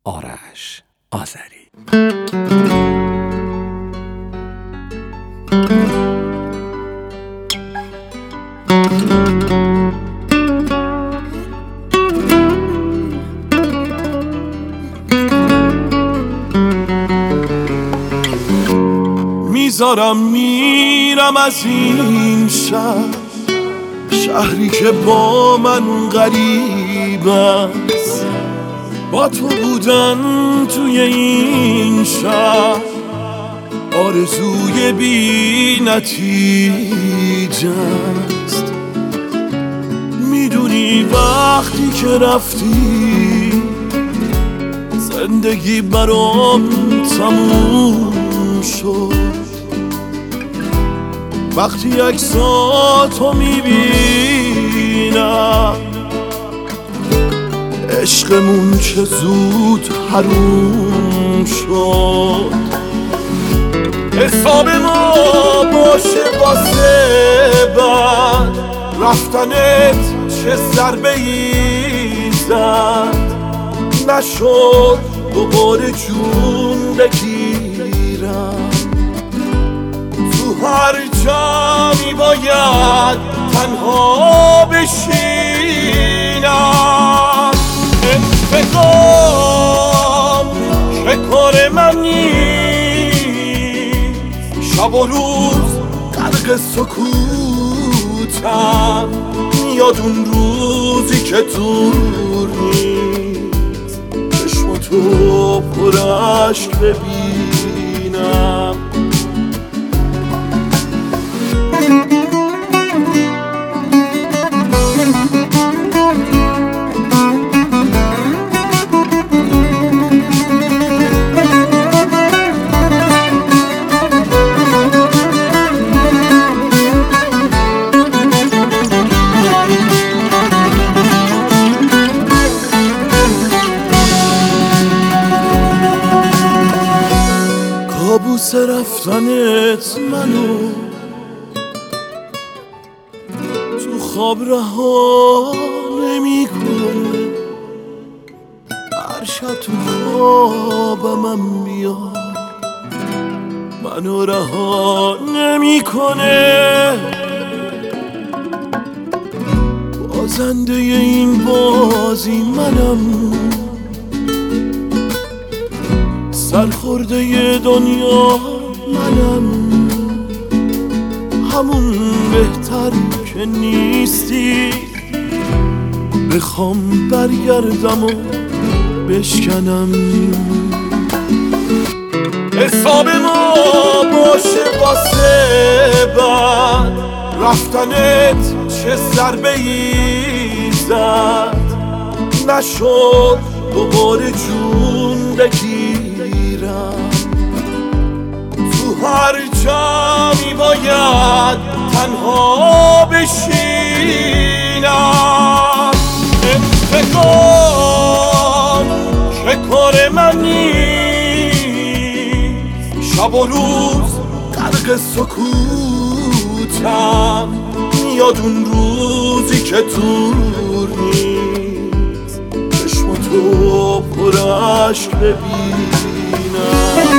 آرش آذری. میذارم میرم از این شهری که با من غریب است، با تو بودن توی این شهر آرزوی بی نتیجه است. میدونی وقتی که رفتی زندگی برام تموم شد. وقتی عکساتو میبینم عشقمون چه زود حروم شد. حساب ما باشه واسه بعد، رفتنت چه ضربه ای زد. نشد دوباره جون بگیرم، تو هر جایی باید تنها بشینم. انتقام که کار من نیست، شب و روز غرق سکوتم. میاد اون روزی که دور نیست، چشماتو پر اشک ببینم. کابوس رفتنت منو تو خواب رها نمیکنه. هر شب تو خوابم میاد منو رها نمیکنه. بازنده این بازی منم، سرخورده ی دنیا منم. همون بهتر که نیستی، بخوام برگردم و بشکنم. حساب ما باشه واسه بعد، رفتنت چه ضربه ای زد. نشد دوباره جون بگیرم، تو هر جایی باید تنها بشینم. انتقام که کار من نیست، شب و روز غرق سکوتم. میاد اون روزی که دور نیست، چشماتو پر اشک ببینم.